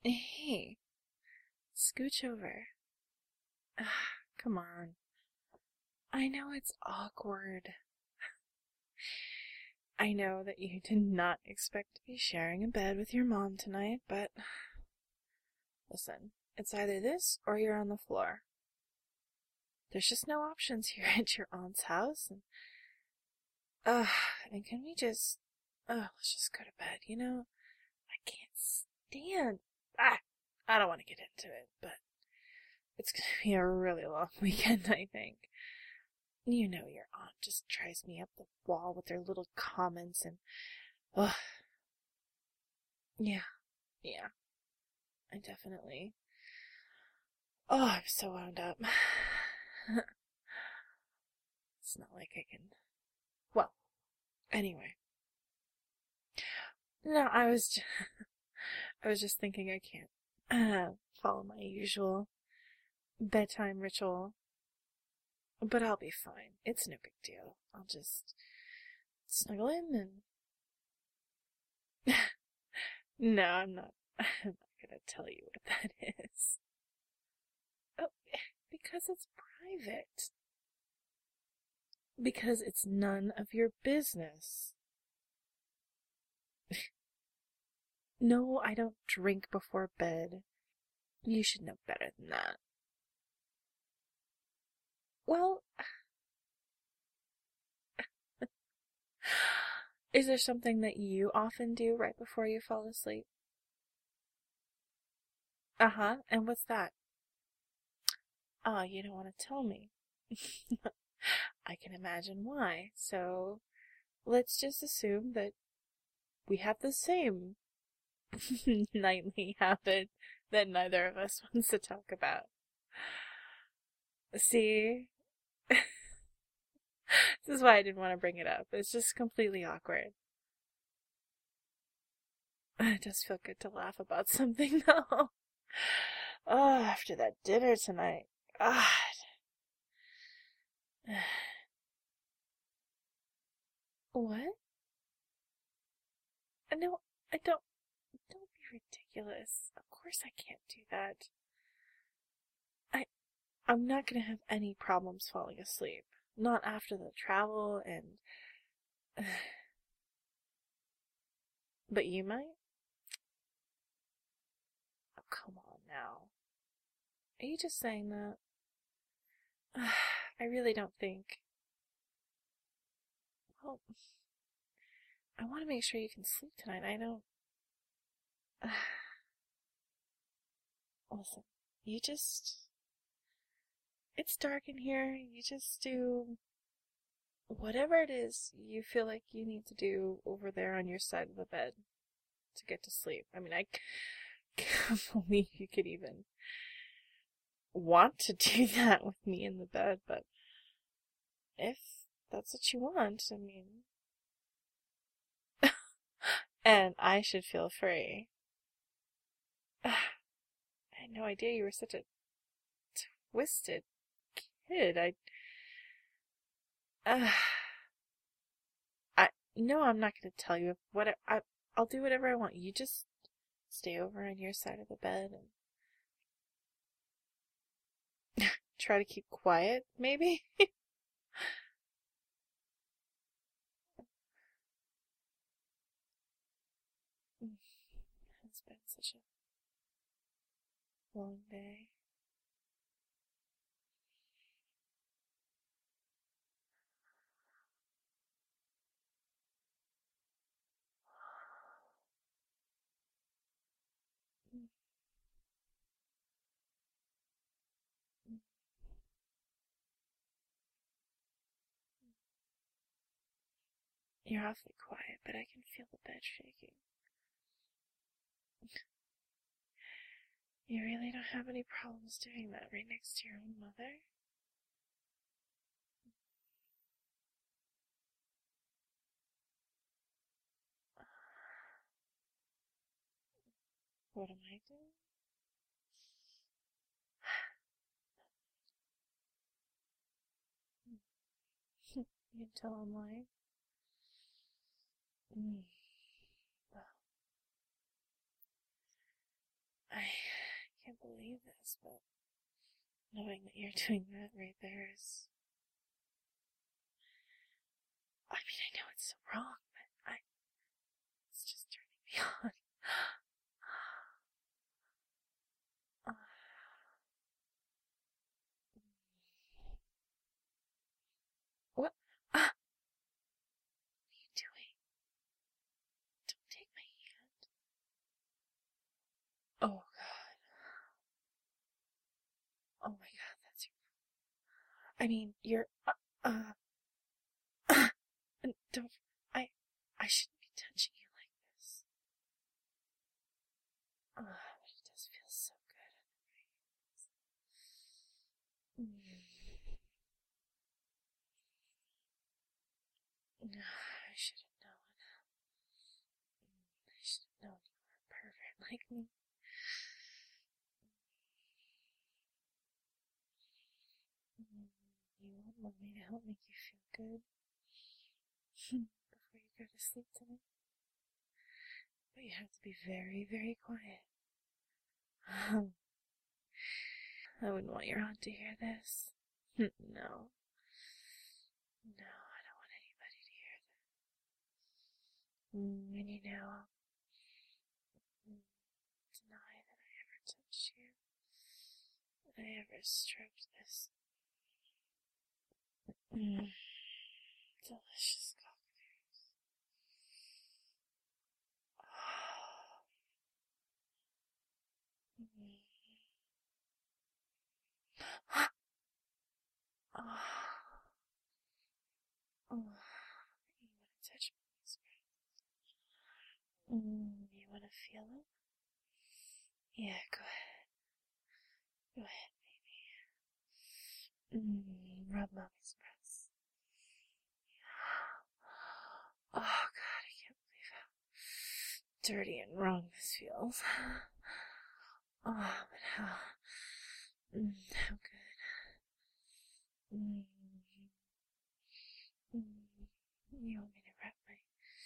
Hey, scooch over. Come on. I know it's awkward. I know that you did not expect to be sharing a bed with your mom tonight, but listen, it's either this or you're on the floor. There's just no options here at your aunt's house, uh, and can we just, let's just go to bed, I can't stand, I don't want to get into it, but it's gonna be a really long weekend, I think. You know your aunt just drives me up the wall with her little comments and, ugh. Yeah, yeah, I definitely. Oh, I'm so wound up. It's not like I can. Well, anyway. No, I was just thinking I can't follow my usual bedtime ritual, but I'll be fine. It's no big deal. I'll just snuggle in and. No, I'm not. I'm not gonna tell you what that is. Oh, because it's private. Because it's none of your business. No, I don't drink before bed. You should know better than that. Well, is there something that you often do right before you fall asleep? Uh-huh, and what's that? Ah, you don't want to tell me. I can imagine why. So, let's just assume that we have the same nightly habit that neither of us wants to talk about. See? This is why I didn't want to bring it up. It's just completely awkward. It does feel good to laugh about something, though. Oh, after that dinner tonight. God. What? No, I don't. Don't be ridiculous. Of course I can't do that. I, I'm not gonna have any problems falling asleep. Not after the travel and. But you might? Oh, come on now. Are you just saying that? I really don't think. Well, I want to make sure you can sleep tonight. I don't. Listen, you just. It's dark in here. You just do whatever it is you feel like you need to do over there on your side of the bed to get to sleep. I mean, I can't believe you could even want to do that with me in the bed, but if that's what you want, I mean. And I should feel free. I had no idea you were such a twisted kid. Uh, I no, I'm not going to tell you I'll do whatever I want. You just stay over on your side of the bed and try to keep quiet, maybe? It's been such a long day. You're awfully quiet, but I can feel the bed shaking. You really don't have any problems doing that right next to your own mother? What am I doing? You can tell I'm lying. Mm. Well, believe this, but knowing that you're doing that right there is... I mean, I know it's so wrong, but it's just turning me on. What? What are you doing? Don't take my hand. Oh, God. Oh, my God, that's your... I mean, you're... don't... I shouldn't be touching you like this. But it does feel so good. I should have known. I should have known you were a pervert like me. You want me to help make you feel good before you go to sleep tonight? But you have to be very, very quiet. I wouldn't want your aunt to hear this. No. No, I don't want anybody to hear that. And you know, deny that I ever touched you, that I ever stroked this delicious cock of yours. Oh. You want to touch Mommy's breath? You want to feel it? Yeah, go ahead. Go ahead, baby. Rub Mommy's breast. Oh, God, I can't believe how dirty and wrong this feels. Oh, but how good. You want me to wrap my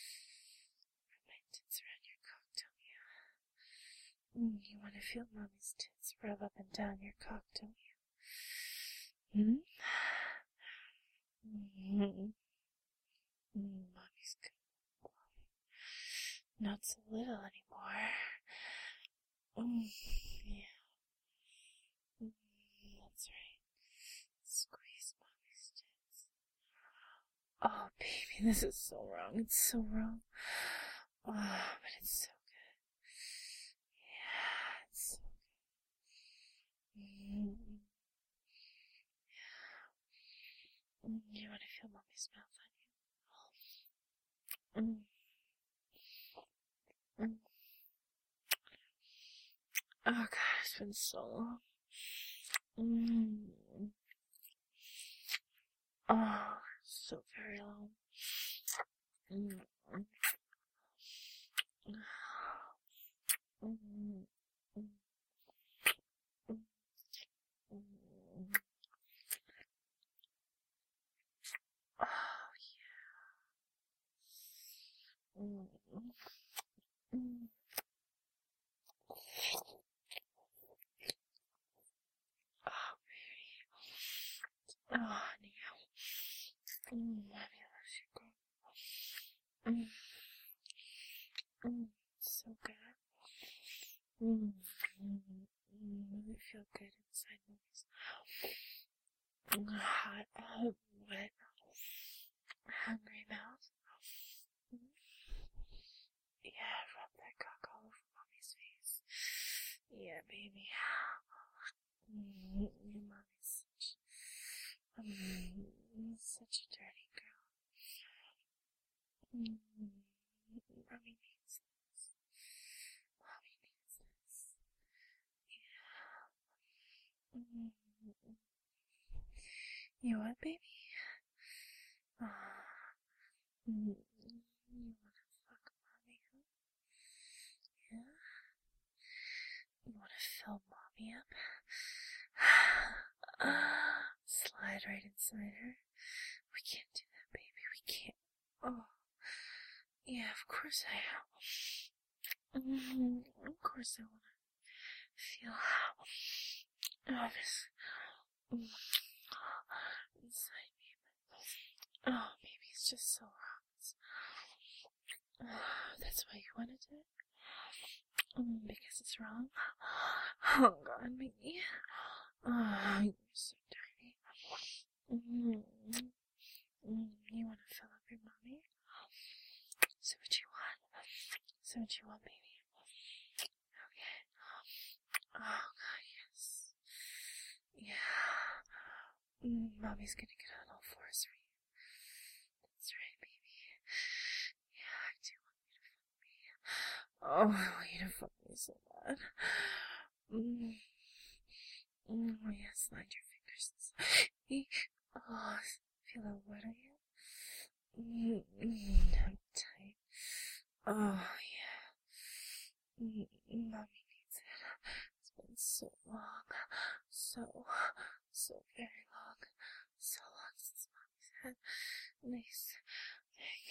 tits around your cock, don't you? You want to feel Mommy's tits rub up and down your cock, don't you? Mommy's good. Not so little anymore. Yeah. That's right. Squeeze Mommy's tits. Oh, baby, this is so wrong. It's so wrong. Oh, but it's so good. Yeah, it's so good. You want to feel Mommy's mouth on you? Oh, God, it's been so long. Oh, so very long. Oh, yeah. Oh, baby. Oh, honey. Mommy loves you, girl. So good. Really feel good inside Mommy's hot, wet, hungry mouth. Yeah, rub that cock all over Mommy's face. Yeah, baby. Your Mommy's such a dirty girl. Mommy needs this. Mommy needs this. Yeah. You what, baby? You wanna fuck Mommy up? Yeah? You wanna fill Mommy up? Slide right inside her. We can't do that, baby. We can't. Oh. Yeah, of course I am. Of course I wanna Feel how this inside me. Oh, maybe it's just so wrong. That's why you wanted it? Because it's wrong? Oh God, maybe. Oh, you're so dirty. You want to fill up your mommy? Say what you want. Say what you want, baby. Okay. Oh God, yes. Yeah. Mommy's gonna get on all fours for you. That's right, baby. Yeah, I do want you to fuck me. Oh, I want you to fuck me so bad. Oh, yeah, slide your fingers inside. Oh, feel how wet I am? I'm tight. Oh, yeah. Mommy needs it. It's been so long. So very long. So long since Mommy's had nice thing.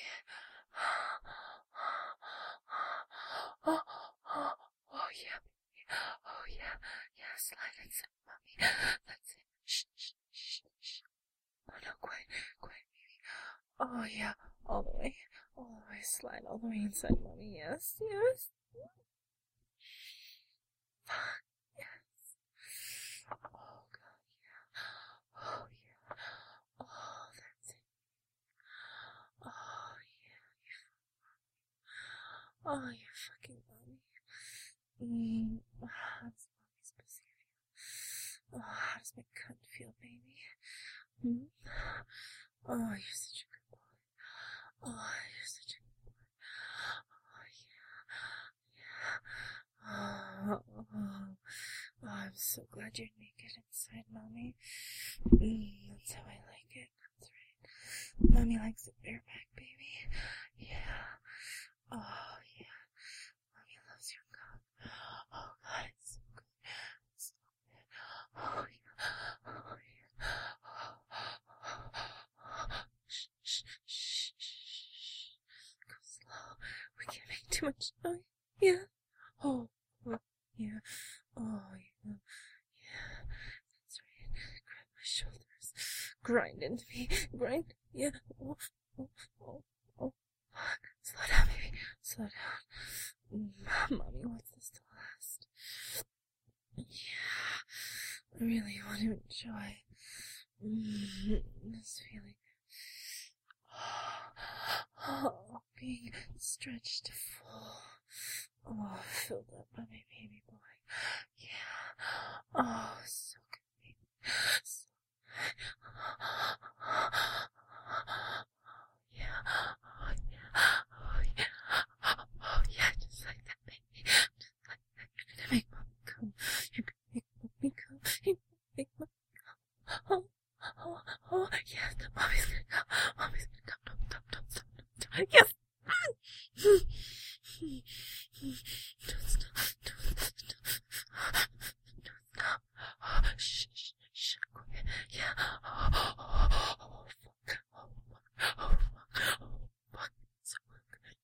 Oh, yeah. Oh, yeah. Yeah, slide inside, Mommy. That's it. Shh. Oh, no, quiet, baby. Oh, yeah. All the way. Slide all the way inside, Mommy. Yes. Yes. Oh, God, yeah. Oh, yeah. Oh, that's it. Oh, yeah. Oh, you fucking Mommy. How does Mommy's pussy feel? Oh, how does my cunt feel, baby? Oh, you're such a good boy. Oh, you're such a good boy. Oh, yeah. Oh, I'm so glad you're naked inside, Mommy. That's how I like it. That's right. Mommy likes it bareback, baby. Yeah. Oh, yeah. Mommy loves your cock. Oh, God, it's so good. It's so good. Oh, yeah. Oh, yeah. Shh. Go slow. We can't make too much noise. Yeah. Oh, yeah. Oh, yeah. Yeah. That's right. Grab my shoulders. Grind into me. Grind. Yeah. Oh. Slow down, baby. Slow down. Mommy wants this to last. Yeah. I really want to enjoy this feeling. Oh, being stretched to full. Oh, filled up by my baby boy. Yeah. Oh, so good, baby. So yeah. Oh, yeah. Oh, yeah. Just like that, baby. Just like that. You're gonna make mommy come. You're gonna make mommy come. You're gonna make mommy come. Oh, yes. Mommy's gonna come. Don't stop. Yes. Don't stop. Shh. Quiet. Yeah. Oh, fuck. Oh, fuck. So good.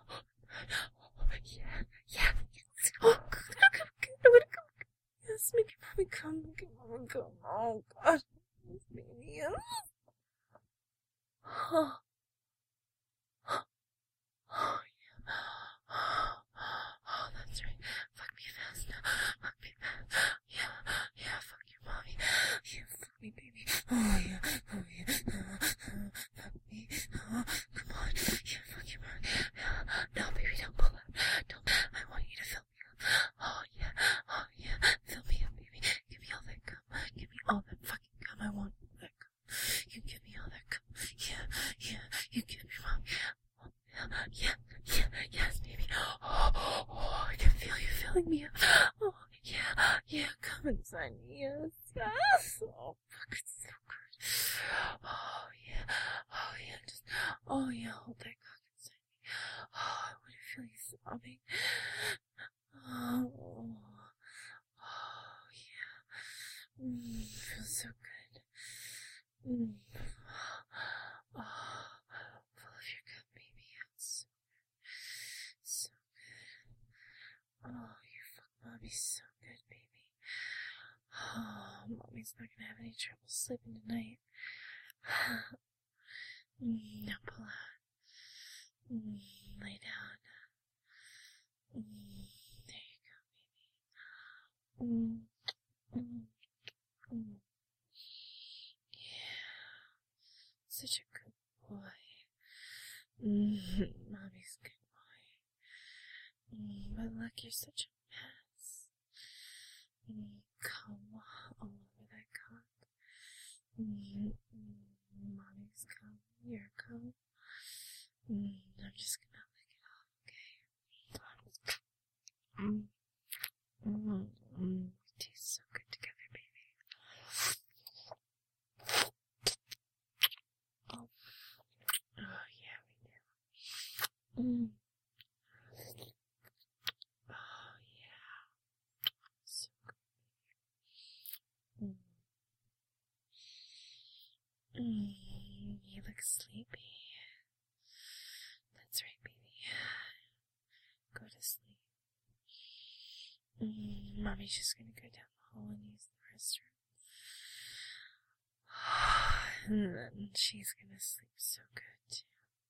Yeah. Yes. Oh, good. I'm gonna come. Yes, make mommy come. Oh, God. Yes, baby. Yes. Oh, yeah. Oh, that's right. Fuck me fast now. Fuck me fast. Yeah, fuck you, Mommy. Yeah, fuck me, baby. Oh, yeah. Fuck me. Come on. Yeah, fuck you, Mommy. No, baby, don't pull out. I want you to fill me up. Oh, yeah. Fill me up, baby. Give me all that cum. Give me all that fucking cum. I want that cum. You give me all that cum. Yeah. You give me, Mommy. Yeah, yes, baby. Oh, I can feel you filling me up. Oh, yeah, come inside me. Yes. Oh, fuck, it's so good. Oh, yeah, hold that cock inside me. Oh, I want to feel you throbbing. Oh, yeah. Feels so good. Oh, full of your cum, baby. It's so good. Oh, you fuck Mommy so good, baby. Oh, Mommy's not gonna have any trouble sleeping tonight. Now pull out. Lay down. There you go, baby. Yeah, such a good boy. Mommy's good boy. But look, you're such a mess. Comb all over that cot. Mommy's comb, your comb. I'm just gonna lick it off, okay? We taste so good together, baby. Oh, yeah, we do. Oh, yeah. So good. You look sleepy. That's right, baby. Go to sleep. Mommy's just gonna go down the hall and use the restroom. And then she's gonna sleep so good, too.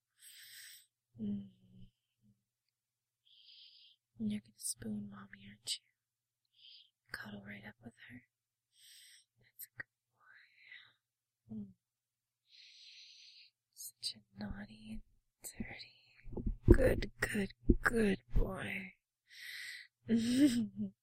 You're gonna spoon Mommy, aren't you? Cuddle right up with her. That's a good boy. Such a naughty, dirty, good boy.